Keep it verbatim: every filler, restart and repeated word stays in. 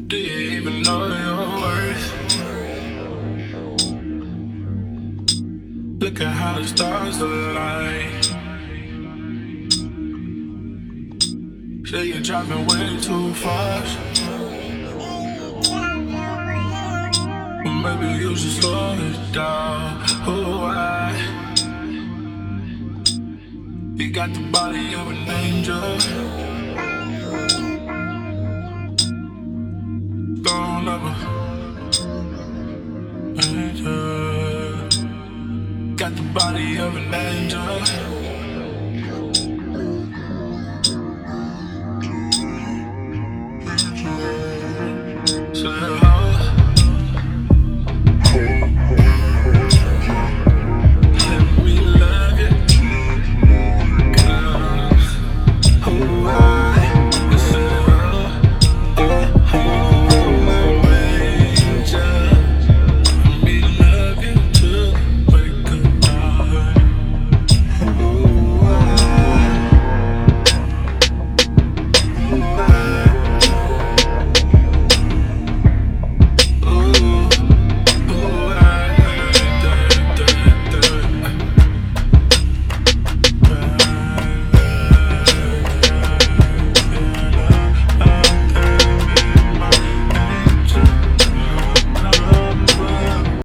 Do you even know your worth? Look at how the stars align. Say you're driving way too fast. Maybe you should slow it down. Oh, I. You got the body of an angel. Don't ever. Angel. Got the body of an angel.